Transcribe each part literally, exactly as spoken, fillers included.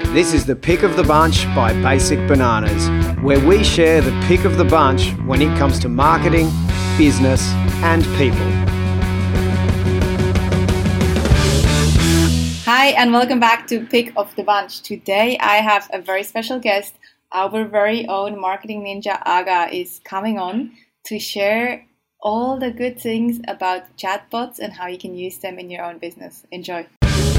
This is the Pick of the Bunch by Basic Bananas, where we share the pick of the bunch when it comes to marketing, business, and people. Hi, and welcome back to Pick of the Bunch. Today I have a very special guest. Our very own marketing ninja Aga is coming on to share all the good things about chatbots and how you can use them in your own business. Enjoy.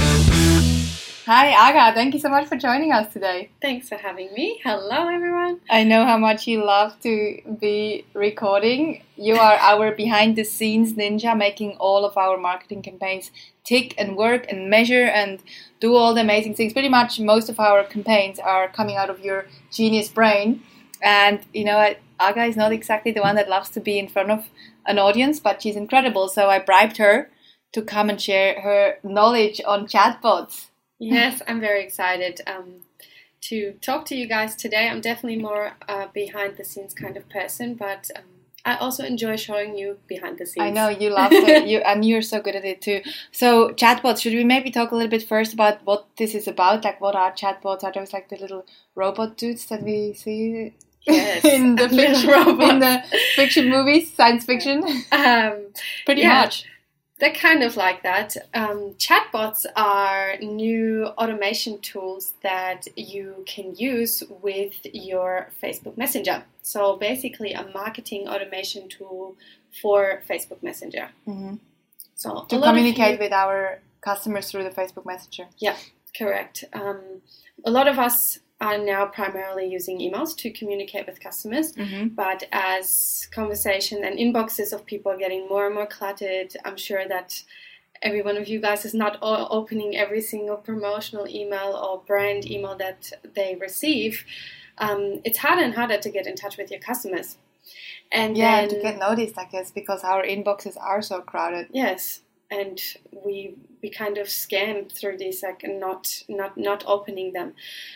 Hi Aga, thank you so much for joining us today. Thanks for having me. Hello everyone. I know how much you love to be recording. You are our behind the scenes ninja, making all of our marketing campaigns tick and work and measure and do all the amazing things. Pretty much most of our campaigns are coming out of your genius brain. And you know what? Aga is not exactly the one that loves to be in front of an audience, but she's incredible. So I bribed her to come and share her knowledge on chatbots. Yes, I'm very excited um, to talk to you guys today. I'm definitely more uh, behind the scenes kind of person, but um, I also enjoy showing you behind the scenes. I know you love it, you, and you're so good at it too. So chatbots, should we maybe talk a little bit first about what this is about? Like, what are chatbots? Are those like the little robot dudes that we see? Yes, in the fiction, in the fiction movies, science fiction? Um, Pretty yeah. much. They're kind of like that. Um, chatbots are new automation tools that you can use with your Facebook Messenger. So basically a marketing automation tool for Facebook Messenger. Mm-hmm. So to communicate you, with our customers through the Facebook Messenger. Yeah, correct. Um, a lot of us are now primarily using emails to communicate with customers, mm-hmm. but as conversation and inboxes of people are getting more and more cluttered, I'm sure that every one of you guys is not opening every single promotional email or brand email that they receive. Um, it's harder and harder to get in touch with your customers. And yeah, then, to get noticed, I guess, because our inboxes are so crowded. Yes, and we we kind of scan through these, like, and not not not opening them.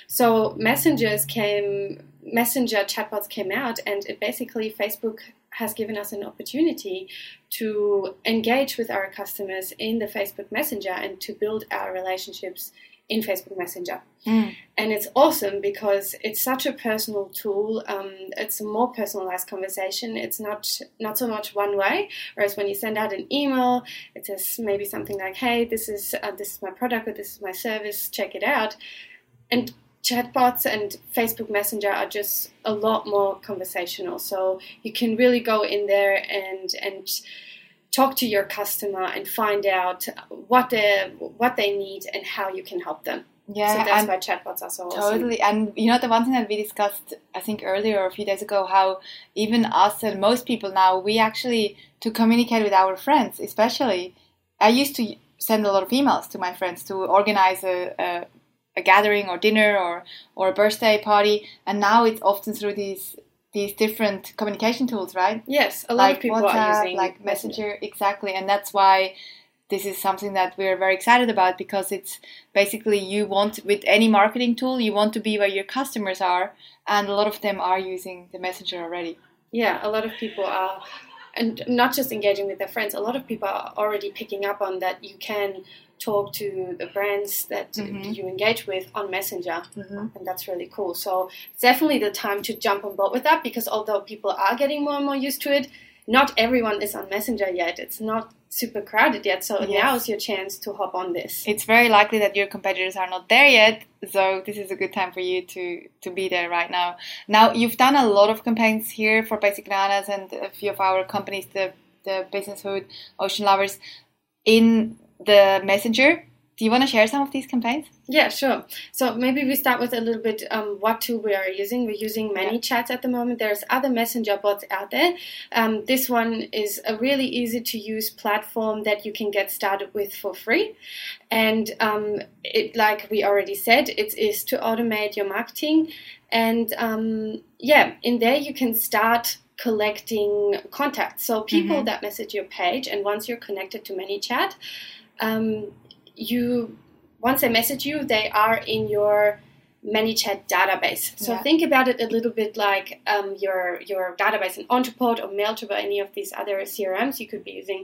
So messengers came, messenger chatbots came out, and it basically Facebook has given us an opportunity to engage with our customers in the Facebook Messenger and to build our relationships in Facebook Messenger. Mm. And it's awesome because it's such a personal tool. Um, it's a more personalized conversation. It's not not so much one way. Whereas when you send out an email, it says maybe something like, "Hey, this is uh, this is my product or this is my service. Check it out." And chatbots and Facebook Messenger are just a lot more conversational. So you can really go in there and and talk to your customer and find out what they what they need and how you can help them. Yeah, so that's why chatbots are so awesome. Totally. And you know, the one thing that we discussed, I think earlier or a few days ago, how even us and most people now, we actually, to communicate with our friends, especially, I used to send a lot of emails to my friends to organize a, a, a gathering or dinner or, or a birthday party. And now it's often through these these different communication tools, right? Yes, a lot like of people WhatsApp, are using like Messenger, exactly. And that's why this is something that we're very excited about, because it's basically, you want, with any marketing tool, you want to be where your customers are, and a lot of them are using the Messenger already. Yeah, a lot of people are, and not just engaging with their friends, a lot of people are already picking up on that you can talk to the brands that mm-hmm. you engage with on Messenger, mm-hmm. and that's really cool. So it's definitely the time to jump on board with that, because although people are getting more and more used to it, not everyone is on Messenger yet. It's not super crowded yet, so yes. Now is your chance to hop on this. It's very likely that your competitors are not there yet, so this is a good time for you to, to be there right now. Now, you've done a lot of campaigns here for Basic Bananas and a few of our companies, the, the Business Hood, Ocean Lovers, in the Messenger. Do you want to share some of these campaigns? Yeah, sure. So maybe we start with a little bit um, what tool we are using. We're using ManyChat at the moment. There's other messenger bots out there. Um, this one is a really easy to use platform that you can get started with for free. And um, it, like we already said, it is to automate your marketing. And um, yeah, in there you can start collecting contacts. So people mm-hmm. that message your page, and once you're connected to ManyChat, um, you once they message you, they are in your ManyChat database. So yeah. Think about it a little bit like um, your your database in Entreport or Mailchimp or any of these other C R Ms you could be using.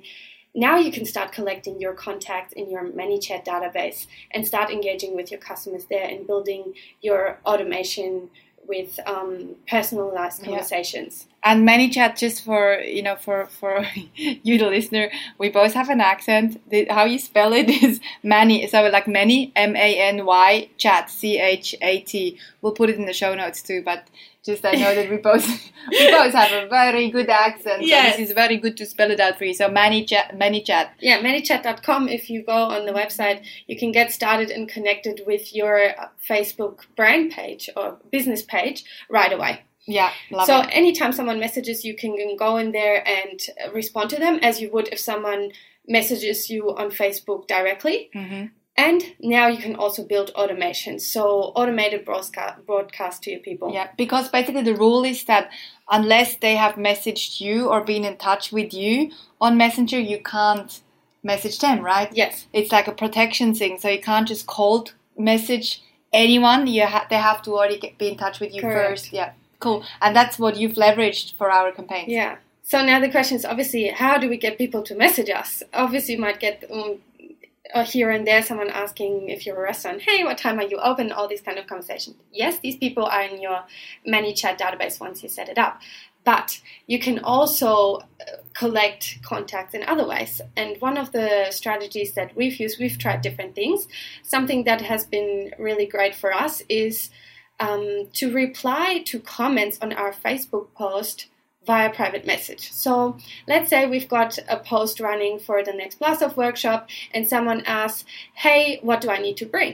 now you can start collecting your contacts in your ManyChat database and start engaging with your customers there and building your automation with um, personalized conversations. Yeah. And ManyChat, just for you know, for for you, the listener, we both have an accent. The, how you spell it is many. So like many, M A N Y, chat, C H A T. We'll put it in the show notes too. But just I know that we both we both have a very good accent. Yes. So this is very good to spell it out for you. So ManyChat, ManyChat. Yeah, manychat dot com. If you go on the website, you can get started and connected with your Facebook brand page or business page right away. Yeah, love so it. anytime someone messages, you can go in there and respond to them as you would if someone messages you on Facebook directly. Mm-hmm. And now you can also build automation, so automated broadcast, broadcast to your people. Yeah, because basically the rule is that unless they have messaged you or been in touch with you on Messenger, you can't message them, right? Yes. It's like a protection thing, so you can't just cold message anyone. You ha- they have to already get, be in touch with you Correct. first. Yeah. Cool. And that's what you've leveraged for our campaigns. Yeah. So now the question is obviously, how do we get people to message us? Obviously, you might get um, uh, here and there someone asking if you're a restaurant, hey, what time are you open? All these kind of conversations. Yes, these people are in your ManyChat database once you set it up. But you can also collect contacts in other ways. And one of the strategies that we've used, we've tried different things. Something that has been really great for us is Um, to reply to comments on our Facebook post via private message. So let's say we've got a post running for the next Blast-Off workshop and someone asks, hey, what do I need to bring?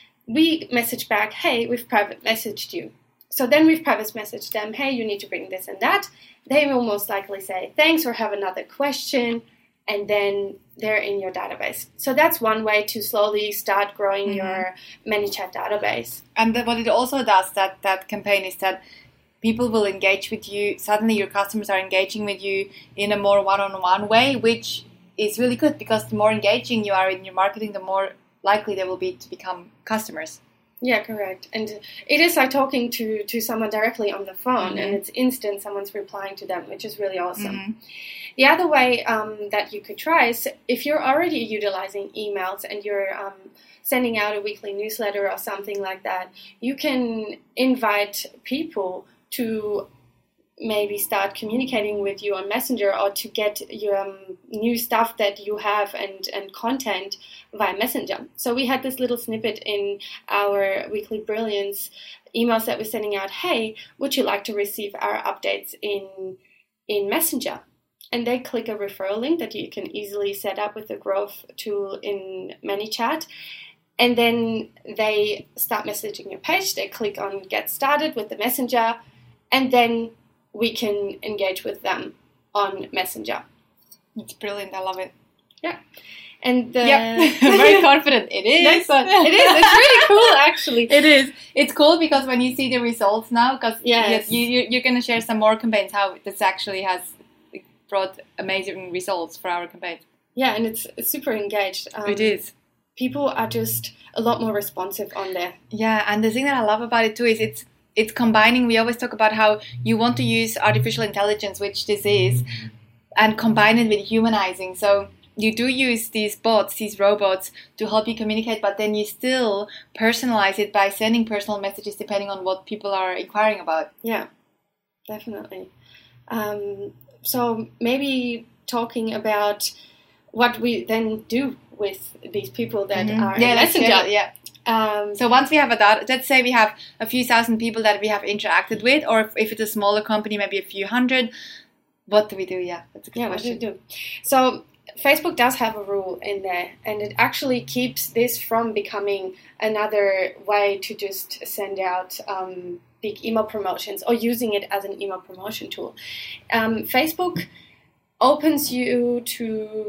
We message back, hey, we've private messaged you. So then we've private messaged them, hey, you need to bring this and that. They will most likely say thanks or have another question, and then they're in your database. So that's one way to slowly start growing mm-hmm. your ManyChat database. And the, what it also does, that, that campaign, is that people will engage with you. Suddenly your customers are engaging with you in a more one-on-one way, which is really good because the more engaging you are in your marketing, the more likely they will be to become customers. Yeah, correct. And it is like talking to, to someone directly on the phone, mm-hmm. and it's instant, someone's replying to them, which is really awesome. Mm-hmm. The other way um, that you could try is if you're already utilizing emails and you're um, sending out a weekly newsletter or something like that, you can invite people to maybe start communicating with you on Messenger or to get your um, new stuff that you have and, and content via Messenger. So we had this little snippet in our Weekly Brilliance emails that we're sending out, hey, would you like to receive our updates in in Messenger? And they click a referral link that you can easily set up with the growth tool in ManyChat. And then they start messaging your page. They click on Get Started with the Messenger. And then we can engage with them on Messenger. It's brilliant. I love it. Yeah. And the yep. Very confident. It is. Nice. It is. It's really cool, actually. It is. It's cool because when you see the results now, because yes. you, you, you're going to share some more campaigns, how this actually has brought amazing results for our campaign. Yeah, and it's, it's super engaged. Um, it is. People are just a lot more responsive on there. Yeah, and the thing that I love about it too is it's it's combining. We always talk about how you want to use artificial intelligence, which this is, and combine it with humanizing. So you do use these bots, these robots, to help you communicate, but then you still personalize it by sending personal messages depending on what people are inquiring about. Yeah, definitely. Um, So maybe talking about what we then do with these people that mm-hmm. are yeah, in Messenger. Yeah. Um, so once we have a data, let's say we have a few thousand people that we have interacted with, or if, if it's a smaller company, maybe a few hundred. What do we do? Yeah, that's a good yeah, question. what do we do? So Facebook does have a rule in there, and it actually keeps this from becoming another way to just send out Um, big email promotions or using it as an email promotion tool. Um, Facebook opens you to,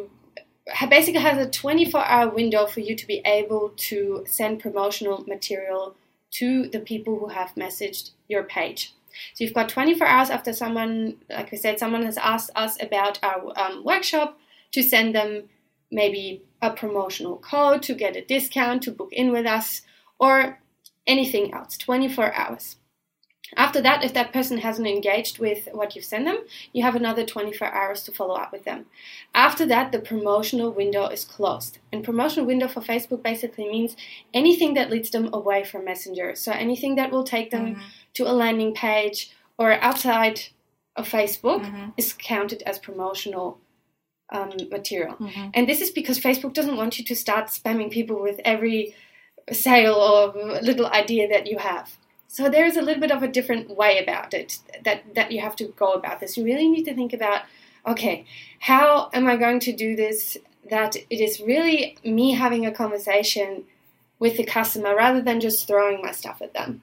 basically has a twenty-four hour window for you to be able to send promotional material to the people who have messaged your page. So you've got twenty-four hours after someone, like I said, someone has asked us about our um, workshop to send them maybe a promotional code to get a discount, to book in with us, or anything else, twenty-four hours. After that, if that person hasn't engaged with what you've sent them, you have another twenty-four hours to follow up with them. After that, the promotional window is closed. And promotional window for Facebook basically means anything that leads them away from Messenger. So anything that will take them mm-hmm. to a landing page or outside of Facebook mm-hmm. is counted as promotional um, material. Mm-hmm. And this is because Facebook doesn't want you to start spamming people with every sale or little idea that you have. So there's a little bit of a different way about it that, that you have to go about this. You really need to think about, okay, how am I going to do this that it is really me having a conversation with the customer rather than just throwing my stuff at them.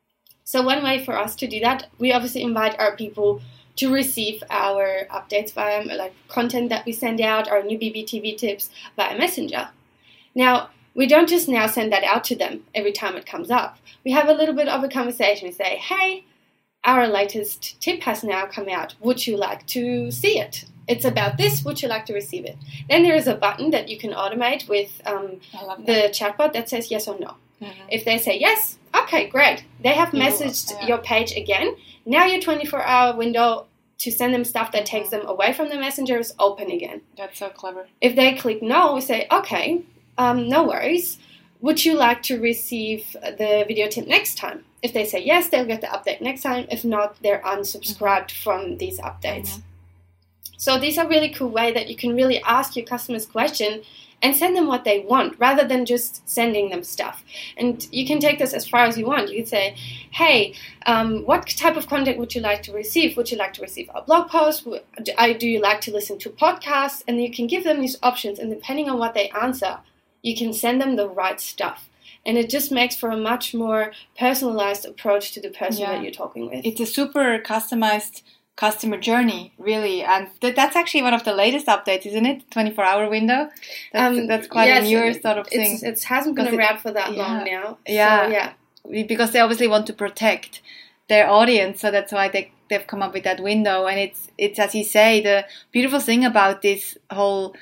So one way for us to do that, we obviously invite our people to receive our updates via like content that we send out, our new B B T V tips via Messenger. Now, we don't just now send that out to them every time it comes up. We have a little bit of a conversation. We say, hey, our latest tip has now come out. Would you like to see it? It's about this. Would you like to receive it? Then there is a button that you can automate with um, the chatbot that says yes or no. Mm-hmm. If they say yes, okay, great. They have messaged yeah. your page again. Now your twenty-four hour window to send them stuff that takes them away from the Messenger is open again. That's so clever. If they click no, we say, okay, Um, no worries. Would you like to receive the video tip next time? If they say yes, they'll get the update next time. If not, they're unsubscribed mm-hmm. from these updates. Mm-hmm. So these are really cool way that you can really ask your customers question and send them what they want rather than just sending them stuff. And you can take this as far as you want. You could say, hey, um, what type of content would you like to receive? Would you like to receive a blog post? Do you like to listen to podcasts? And you can give them these options, and depending on what they answer, you can send them the right stuff. And it just makes for a much more personalized approach to the person yeah. that you're talking with. It's a super customized customer journey, really. And th- that's actually one of the latest updates, isn't it? twenty-four hour window. That's, um, that's quite yes, a newer sort of thing. It hasn't been around it, for that yeah. long now. Yeah. So, yeah. Because they obviously want to protect their audience. So that's why they, they've come up with that window. And it's, it's, as you say, the beautiful thing about this whole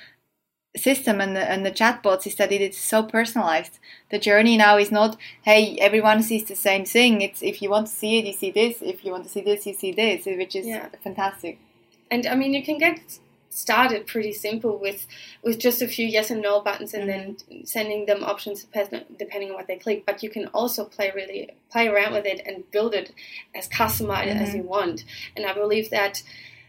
system and the, and the chatbots is that it is so personalized. The journey now is not, hey, everyone sees the same thing. It's if you want to see it, you see this. If you want to see this, you see this, which is yeah. fantastic. And I mean, you can get started pretty simple with with just a few yes and no buttons, and mm-hmm. then sending them options depending on what they click. But you can also play really play around with it and build it as customized mm-hmm. as you want. And I believe that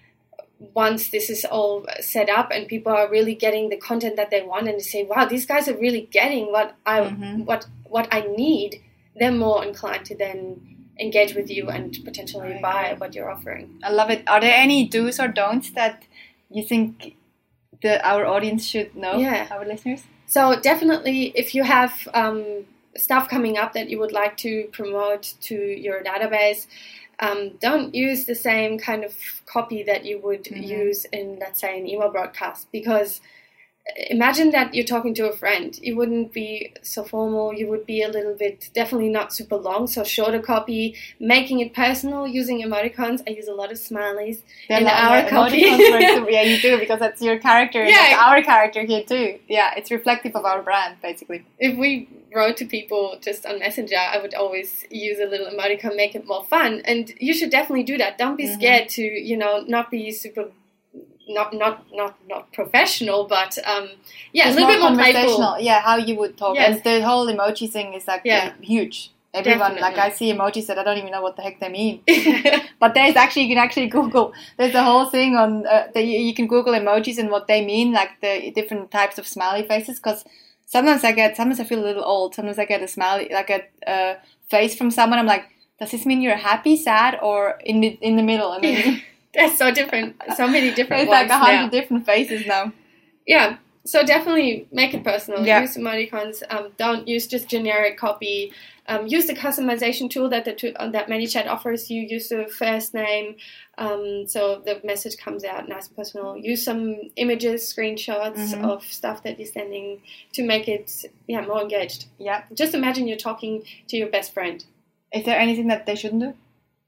once this is all set up and people are really getting the content that they want and they say, wow, these guys are really getting what I mm-hmm. what what I need, they're more inclined to then engage with you and potentially right. buy what you're offering. I love it. Are there any do's or don'ts that you think the our audience should know, yeah. our listeners? So definitely, if you have um, stuff coming up that you would like to promote to your database, Um, don't use the same kind of copy that you would mm-hmm. use in, let's say, an email broadcast. Because imagine that you're talking to a friend. You wouldn't be so formal. You would be a little bit, definitely not super long. So shorter copy, making it personal, using emoticons. I use a lot of smileys They're in not, our yeah, copy. Yeah, you do, because that's your character. Yeah. That's our character here too. Yeah, it's reflective of our brand, basically. If we wrote to people just on Messenger, I would always use a little emoticon, make it more fun. And you should definitely do that. Don't be mm-hmm. scared to, you know, not be super, not not not not professional, but um, yeah, it's a little more bit more conversational. playful. Yeah, how you would talk. Yes. And the whole emoji thing is like yeah. huge. Everyone, Definitely. like I see emojis that I don't even know what the heck they mean. But there's actually, you can actually Google, there's a whole thing on, uh, that you, you can Google emojis and what they mean, like the different types of smiley faces, because sometimes I get, sometimes I feel a little old, sometimes I get a smiley, like a uh, face from someone, I'm like, does this mean you're happy, sad, or in, mid- in the middle? And then That's so different, so many different it's ones like a hundred now. different faces now. Yeah. So definitely make it personal. Yeah. Use emoticons. Um, don't use just generic copy. Um, use the customization tool that the to- that ManyChat offers you. Use the first name, um, so the message comes out nice and personal. Use some images, screenshots mm-hmm. of stuff that you're sending to make it yeah more engaged. Yeah. Just imagine you're talking to your best friend. Is there anything that they shouldn't do?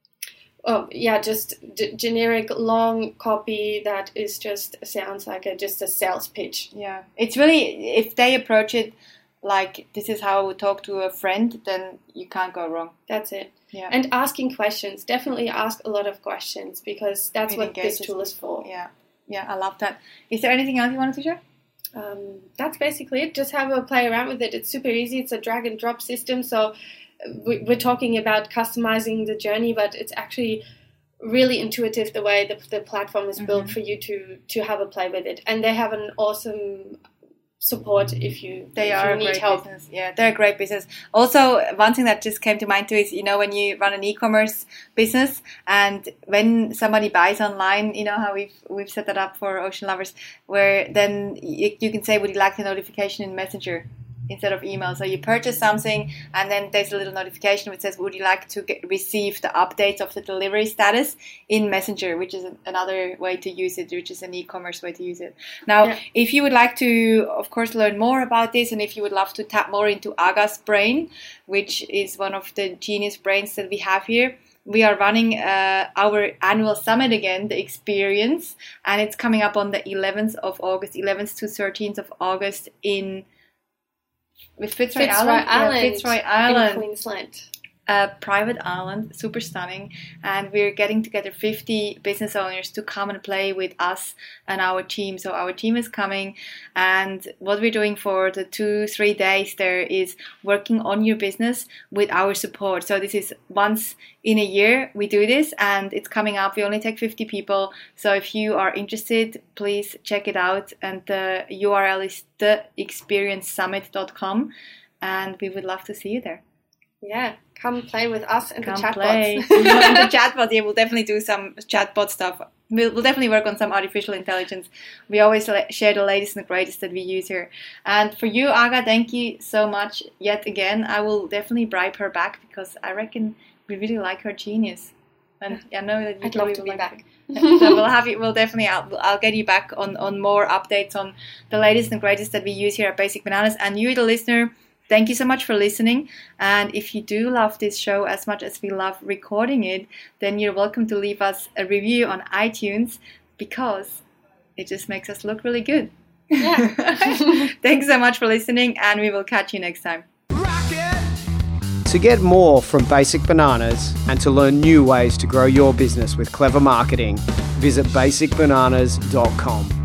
Oh yeah, just d- generic long copy that is just sounds like a just a sales pitch. Yeah, it's really, if they approach it like this is how I would talk to a friend, then you can't go wrong. That's it. Yeah. And asking questions. Definitely ask a lot of questions, because that's It what this engages tool is for. Yeah, yeah, I love that. Is there anything else you wanted to share? Um, that's basically it. Just have a play around with it. It's super easy. It's a drag and drop system. So we, we're talking about customizing the journey, but it's actually really intuitive the way the, the platform is built Mm-hmm. for you to, to have a play with it. And they have an awesome support if you, They if are you a need great help. business. Yeah, they're a great business. Also, one thing that just came to mind too is, you know, when you run an e-commerce business and when somebody buys online, you know how we've we've set that up for Ocean Lovers, where then you, you can say, would you like a notification in Messenger instead of email? So you purchase something and then there's a little notification which says, would you like to get, receive the updates of the delivery status in Messenger, which is another way to use it, which is an e-commerce way to use it. Now, Yeah. if you would like to, of course, learn more about this, and if you would love to tap more into Aga's brain, which is one of the genius brains that we have here, we are running uh, our annual summit again, the Experience, and it's coming up on the eleventh of August, eleventh to thirteenth of August in with Fitzroy, Fitzroy Island, Island, yeah, Fitzroy Island, in Queensland. a private island, super stunning, and we're getting together fifty business owners to come and play with us and our team. So our team is coming, and what we're doing for the two, three days there is working on your business with our support. So this is once in a year we do this, and it's coming up. We only take fifty people. So if you are interested, please check it out. And the U R L is the experience summit dot com, and we would love to see you there. Yeah, come play with us and Come the chatbots. play. And the chatbot, yeah, we'll definitely do some chatbot stuff. We'll, we'll definitely work on some artificial intelligence. We always la- share the latest and the greatest that we use here. And for you, Aga, thank you so much yet again. I will definitely bribe her back because I reckon we really like her genius. And I know that you I'd probably love to will be like back. it. So we'll have you. We'll definitely. I'll, I'll get you back on on more updates on the latest and greatest that we use here at Basic Bananas. And you, the listener, thank you so much for listening. And if you do love this show as much as we love recording it, then you're welcome to leave us a review on iTunes because it just makes us look really good. Yeah. Thanks so much for listening, and we will catch you next time. To get more from Basic Bananas and to learn new ways to grow your business with clever marketing, visit basic bananas dot com.